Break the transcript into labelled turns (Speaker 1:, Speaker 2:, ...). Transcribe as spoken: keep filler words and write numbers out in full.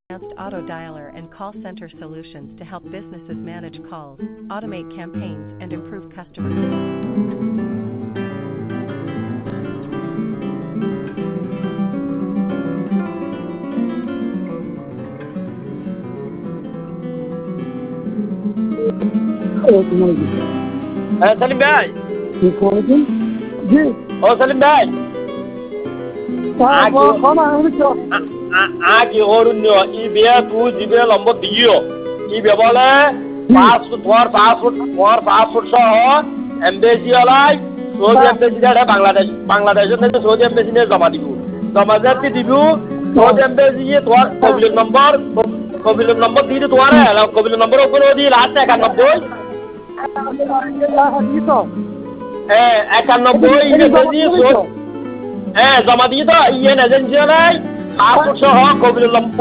Speaker 1: advanced auto dialer and call center solutions to help businesses manage calls, automate campaigns, and improve customer service.
Speaker 2: হ্যাঁ সালিম ভাই,
Speaker 3: জি
Speaker 2: ও সালিম ভাই, আগে অরণ্য ই বিয়া তুই জিবে লম্ব দিও ই বেবলে পাঁচ ফুট তোমার পাঁচ ফুট তোমার পাঁচ ফুট সহ এমবেসি ওলাই সৌদি এমবেসি দেয় বাংলাদেশ বাংলাদেশের থেকে সৌদি এমবেসি নিয়ে জমা দিব জমা যাতে দিব সৌদি এমবেসি তোমার কবিলের নম্বর কবিলের নম্বর দিয়ে তোমার কবিলের নম্বর ওপরে দিয়ে লাস্ট একানব্বই হ্যাঁ একানব্বই হ্যাঁ জমা দিয়ে তো ইয়ে এজেন্সি নাই পাঁচ ফুট সহ কবিলের নম্বর